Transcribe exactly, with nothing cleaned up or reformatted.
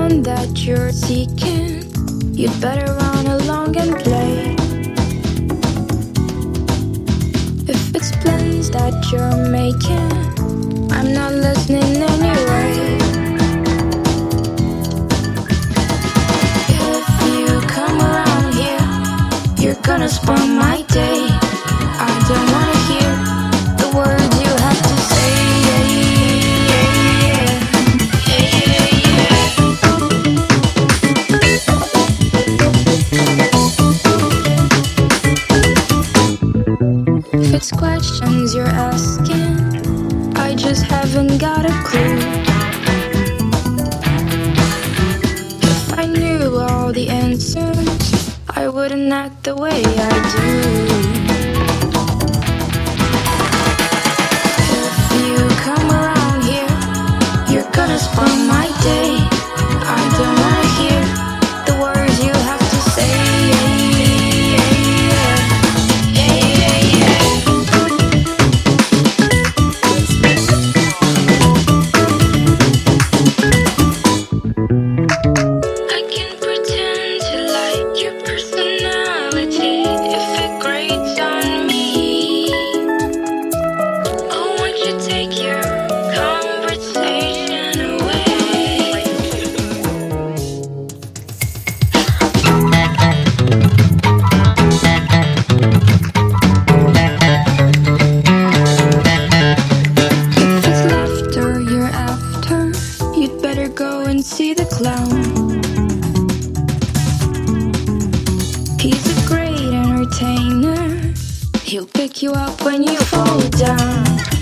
one that you're seeking, you'd better run along and play. If it's plans that you're making, I'm not listening anyway. If you come around here, you're gonna spoil my day. I don't wanna hear the words you have to say. If it's questions you're asking, I just haven't got a clue. If I knew all the answers, I wouldn't act the way I do. If you come around here, you're gonna spoil my day. I don't wanna hear the words you have to say. I can pretend to like your personality if it grates on me. Oh, won't you take your conversation away? If it's laughter you're after, you'd better go and see the clown. He's a great entertainer. He'll pick you up when you fall down.